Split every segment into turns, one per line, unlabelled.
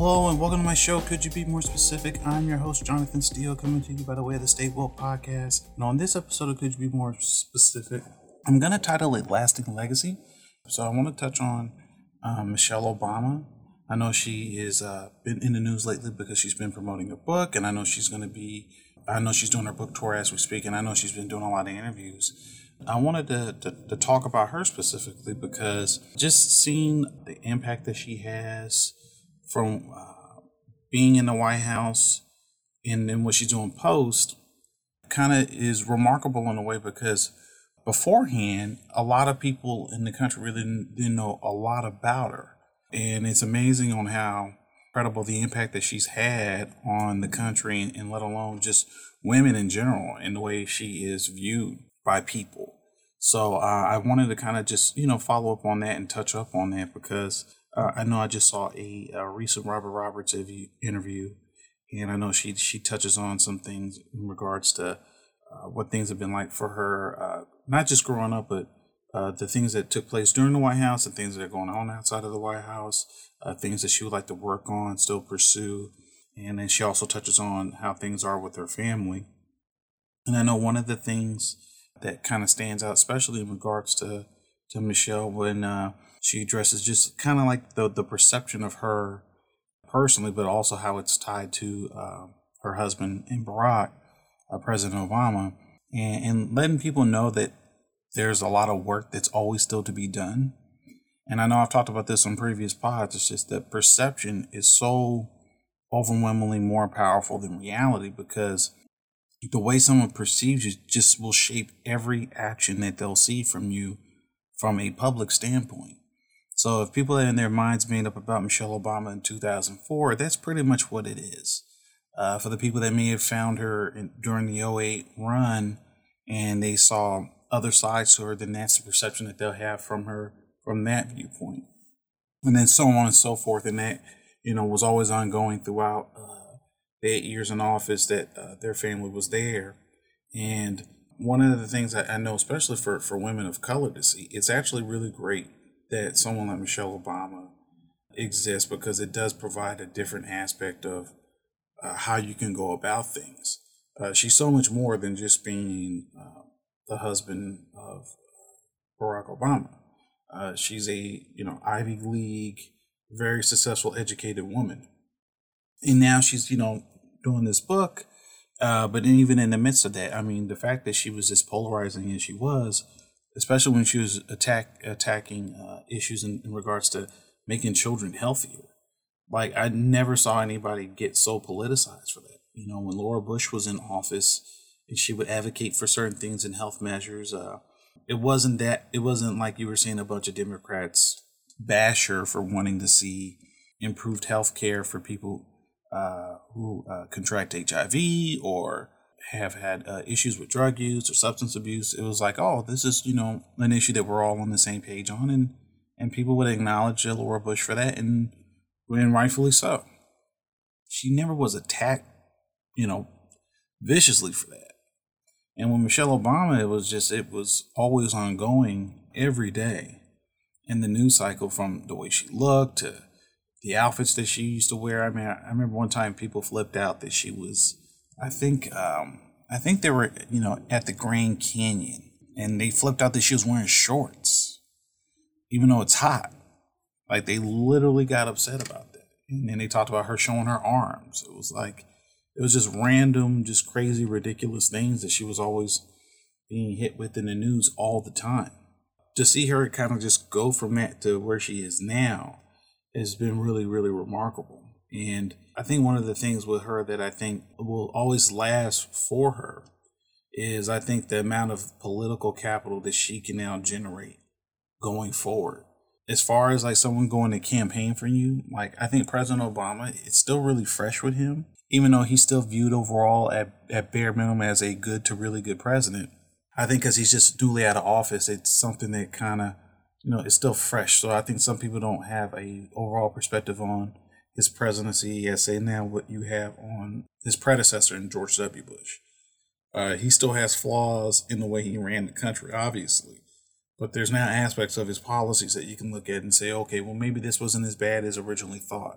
Hello and welcome to my show, Could You Be More Specific? I'm your host, Jonathan Steele, coming to you by the way of the Stay Woke podcast. And on this episode of Could You Be More Specific, I'm going to title it Lasting Legacy. So I want to touch on Michelle Obama. I know she is been in the news lately because she's been promoting her book, and I know she's doing her book tour as we speak, and I know she's been doing a lot of interviews. I wanted to talk about her specifically because just seeing the impact that she has from being in the White House and then what she's doing post kind of is remarkable in a way because beforehand, a lot of people in the country really didn't know a lot about her. And it's amazing on how incredible the impact that she's had on the country and let alone just women in general and the way she is viewed by people. So I wanted to kind of just, follow up on that and touch up on that because I know I just saw a recent Robert Roberts interview, and I know she touches on some things in regards to what things have been like for her, not just growing up, but the things that took place during the White House and things that are going on outside of the White House, things that she would like to work on, still pursue. And then she also touches on how things are with her family. And I know one of the things that kind of stands out, especially in regards to Michelle, when she addresses just kind of like the perception of her personally, but also how it's tied to her husband and Barack, President Obama, and letting people know that there's a lot of work that's always still to be done. And I know I've talked about this on previous pods. It's just that perception is so overwhelmingly more powerful than reality because the way someone perceives you just will shape every action that they'll see from you from a public standpoint. So if people have in their minds made up about Michelle Obama in 2004, that's pretty much what it is. For the people that may have found her during the 2008 run and they saw other sides to her, then that's the perception that they'll have from her from that viewpoint. And then so on and so forth. And that, was always ongoing throughout the 8 years in office that their family was there. And one of the things I know, especially for women of color to see, it's actually really great that someone like Michelle Obama exists because it does provide a different aspect of how you can go about things. She's so much more than just being the husband of Barack Obama. She's a Ivy League, very successful, educated woman, and now she's doing this book. But even in the midst of that, I mean, the fact that she was as polarizing as she was, especially when she was attacking issues in regards to making children healthier. Like, I never saw anybody get so politicized for that. When Laura Bush was in office and she would advocate for certain things in health measures, it wasn't like you were seeing a bunch of Democrats bash her for wanting to see improved health care for people who contract HIV or have had issues with drug use or substance abuse. It was like, oh, this is, an issue that we're all on the same page on. And people would acknowledge Laura Bush for that, and rightfully so. She never was attacked, viciously for that. And with Michelle Obama, it was always ongoing every day in the news cycle, from the way she looked to the outfits that she used to wear. I mean, I remember one time people flipped out that she was, I think they were, at the Grand Canyon, and they flipped out that she was wearing shorts, even though it's hot. Like, they literally got upset about that. And then they talked about her showing her arms. It was just random, just crazy, ridiculous things that she was always being hit with in the news all the time. To see her kind of just go from that to where she is now has been really, really remarkable. And I think one of the things with her that I think will always last for her is, I think, the amount of political capital that she can now generate going forward. As far as like someone going to campaign for you, like, I think President Obama, it's still really fresh with him, even though he's still viewed overall at bare minimum as a good to really good president. I think because he's just newly out of office, it's something that kind of, it's still fresh. So I think some people don't have a overall perspective on his presidency as, say, now what you have on his predecessor in George W. Bush. He still has flaws in the way he ran the country, obviously. But there's now aspects of his policies that you can look at and say, okay, well, maybe this wasn't as bad as originally thought.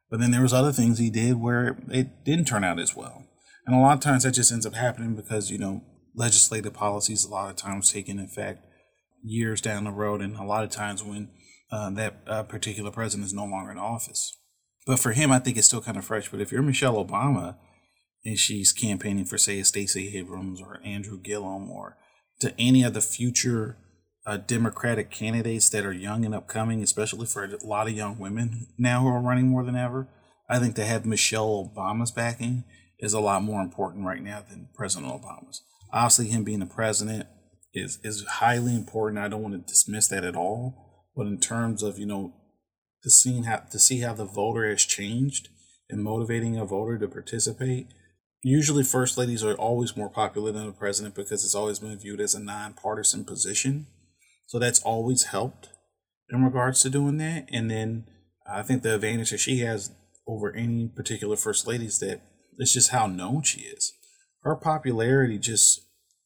But then there was other things he did where it didn't turn out as well. And a lot of times that just ends up happening because, legislative policies a lot of times take in effect years down the road, and a lot of times when that particular president is no longer in office. But for him, I think it's still kind of fresh. But if you're Michelle Obama and she's campaigning for, say, a Stacey Abrams or Andrew Gillum or to any of the future Democratic candidates that are young and upcoming, especially for a lot of young women now who are running more than ever, I think to have Michelle Obama's backing is a lot more important right now than President Obama's. Obviously, him being the president is highly important. I don't want to dismiss that at all. But in terms of, to see how the voter has changed and motivating a voter to participate, usually first ladies are always more popular than the president because it's always been viewed as a nonpartisan position. So that's always helped in regards to doing that. And then I think the advantage that she has over any particular first lady is that it's just how known she is. Her popularity just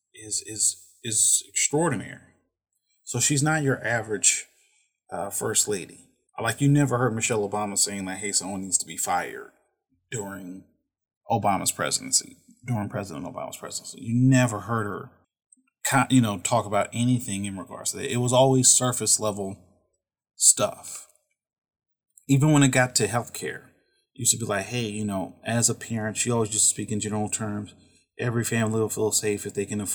is extraordinary. So she's not your average first lady. Like, you never heard Michelle Obama saying like, hey, someone needs to be fired during Obama's presidency, during President Obama's presidency. You never heard her, talk about anything in regards to that. It was always surface level stuff. Even when it got to healthcare, used to be like, hey, as a parent, she always used to speak in general terms. Every family will feel safe if they can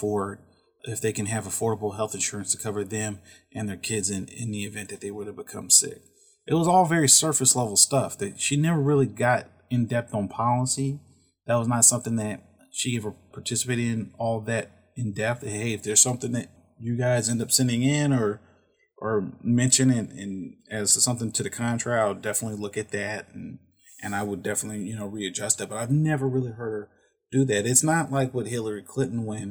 have affordable health insurance to cover them and their kids in the event that they were to become sick. It was all very surface level stuff that she never really got in depth on policy. That was not something that she ever participated in all that in depth. Hey, if there's something that you guys end up sending in or mention and as something to the contrary, I'll definitely look at that and I would definitely, readjust that. But I've never really heard her do that. It's not like with Hillary Clinton when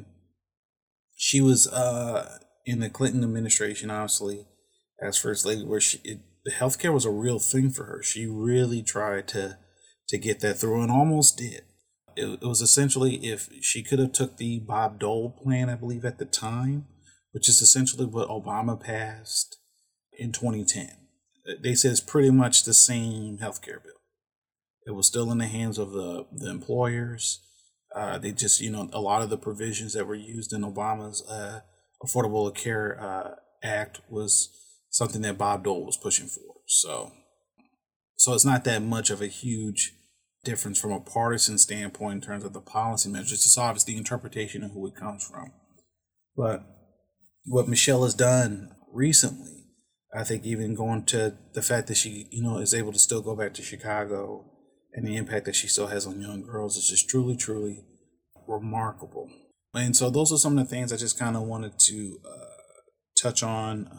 she was in the Clinton administration, obviously, as first lady, where the healthcare was a real thing for her. She really tried to get that through and almost did. It was essentially, if she could have took the Bob Dole plan, I believe at the time, which is essentially what Obama passed in 2010. They said it's pretty much the same healthcare bill. It was still in the hands of the employers. They just, a lot of the provisions that were used in Obama's Affordable Care Act was something that Bob Dole was pushing for. So it's not that much of a huge difference from a partisan standpoint in terms of the policy measures. It's obviously the interpretation of who it comes from. But what Michelle has done recently, I think even going to the fact that she, is able to still go back to Chicago and the impact that she still has on young girls is just truly, truly remarkable. And so those are some of the things I just kind of wanted to touch on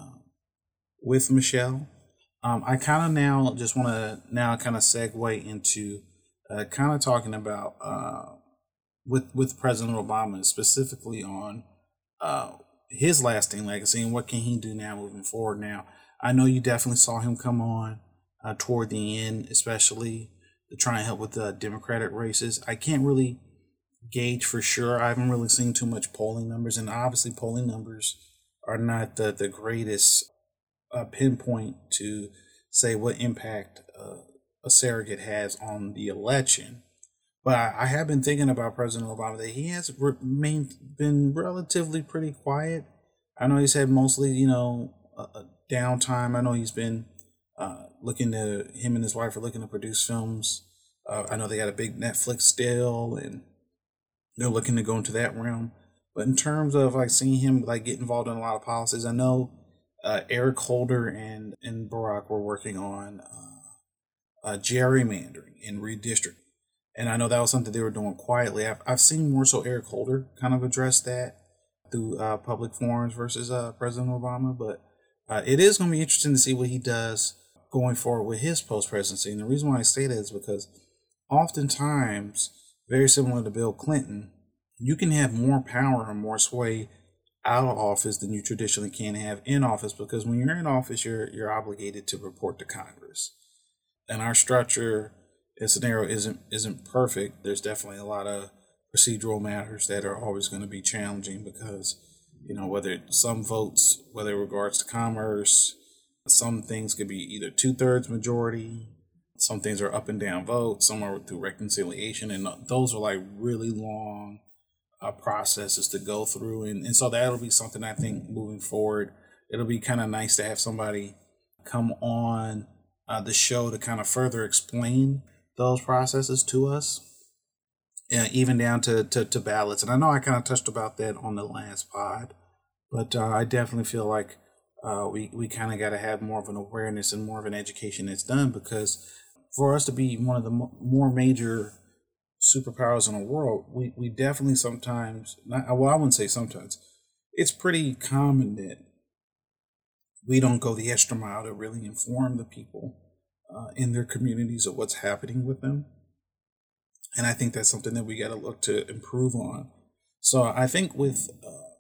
with Michelle. I kind of now just want to kind of segue into kind of talking about with President Obama, specifically on his lasting legacy and what can he do now moving forward. Now, I know you definitely saw him come on toward the end, especially to try and help with the Democratic races. I can't really gauge for sure. I haven't really seen too much polling numbers, and obviously polling numbers are not the greatest pinpoint to say what impact a surrogate has on the election. But I have been thinking about President Obama that he has been relatively pretty quiet. I know he's had mostly, a downtime. I know he's been him and his wife are looking to produce films. I know they got a big Netflix deal and they're looking to go into that realm. But in terms of seeing him get involved in a lot of policies, I know Eric Holder and Barack were working on gerrymandering and redistricting. And I know that was something they were doing quietly. I've seen more so Eric Holder kind of address that through public forums versus President Obama. But it is going to be interesting to see what he does going forward with his post-presidency. And the reason why I say that is because oftentimes, very similar to Bill Clinton, you can have more power or more sway out of office than you traditionally can have in office, because when you're in office, you're obligated to report to Congress. And our structure and scenario isn't perfect. There's definitely a lot of procedural matters that are always going to be challenging because, whether some votes, whether in regards to commerce, some things could be either 2/3 majority Some things are up and down votes, some are through reconciliation, and those are like really long processes to go through. And so that'll be something I think moving forward. It'll be kind of nice to have somebody come on the show to kind of further explain those processes to us, even down to ballots. And I know I kind of touched about that on the last pod, but I definitely feel like we kind of got to have more of an awareness and more of an education that's done, because for us to be one of the more major superpowers in the world, we definitely sometimes, I wouldn't say sometimes, it's pretty common that we don't go the extra mile to really inform the people in their communities of what's happening with them. And I think that's something that we got to look to improve on. So I think with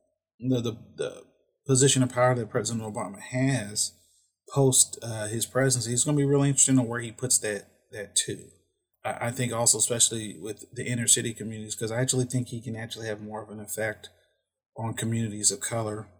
the position of power that President Obama has post his presidency, it's going to be really interesting on where he puts that too. I think also, especially with the inner city communities, because I actually think he can actually have more of an effect on communities of color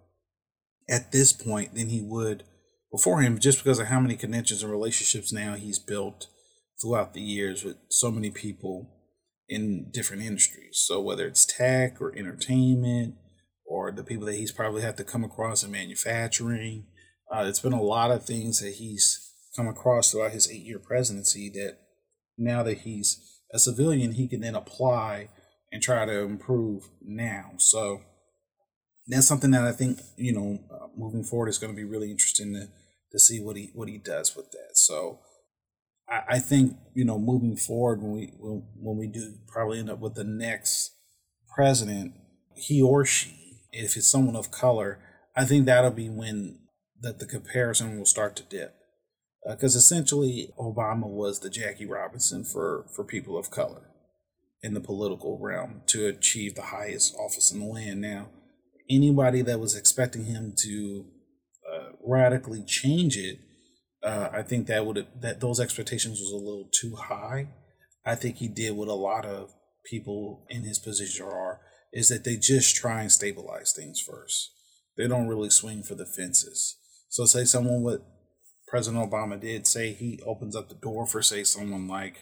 at this point than he would before him, just because of how many connections and relationships now he's built throughout the years with so many people in different industries. So whether it's tech or entertainment, or the people that he's probably had to come across in manufacturing, it's been a lot of things that he's come across throughout his 8-year presidency that now that he's a civilian, he can then apply and try to improve now. So that's something that I think, moving forward is going to be really interesting to see what he does with that. So I think, moving forward, when we do probably end up with the next president, he or she, if it's someone of color, I think that'll be when the comparison will start to dip. Because essentially, Obama was the Jackie Robinson for people of color in the political realm to achieve the highest office in the land. Now, anybody that was expecting him to radically change it, I think that those expectations was a little too high. I think he did what a lot of people in his position are, is that they just try and stabilize things first. They don't really swing for the fences. So say someone what President Obama did, say he opens up the door for, say, someone like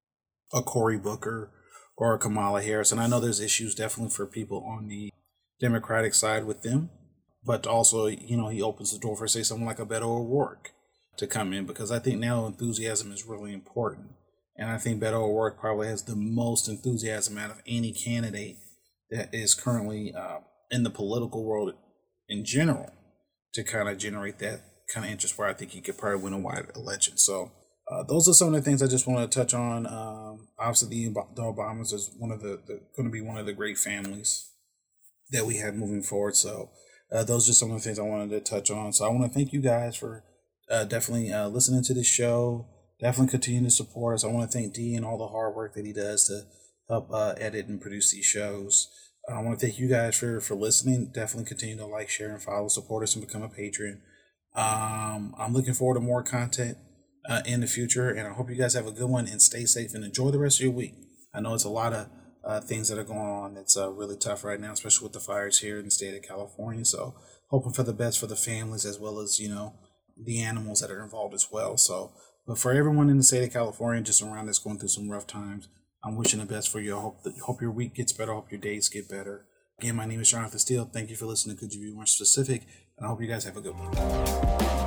a Cory Booker or a Kamala Harris. And I know there's issues definitely for people on the Democratic side with them, but also, he opens the door for, say, someone like a Beto O'Rourke to come in, because I think now enthusiasm is really important. And I think Beto O'Rourke probably has the most enthusiasm out of any candidate that is currently in the political world in general to kind of generate that kind of interest, where I think he could probably win a wide election. So those are some of the things I just want to touch on. Obviously, the Obamas is going to be one of the great families that we have moving forward. So those are some of the things I wanted to touch on. So I want to thank you guys for definitely listening to this show. Definitely continue to support us. I want to thank D and all the hard work that he does to help edit and produce these shows. I want to thank you guys for listening. Definitely continue to like, share, and follow, support us, and become a patron. I'm looking forward to more content in the future, and I hope you guys have a good one and stay safe and enjoy the rest of your week. I know it's a lot of things that are going on that's really tough right now, especially with the fires here in the state of California. So hoping for the best for the families, as well as, the animals that are involved as well. So, but for everyone in the state of California, just around that's going through some rough times, I'm wishing the best for you. I hope your week gets better. I hope your days get better. Again, my name is Jonathan Steele. Thank you for listening to Could You Be More Specific? And I hope you guys have a good one.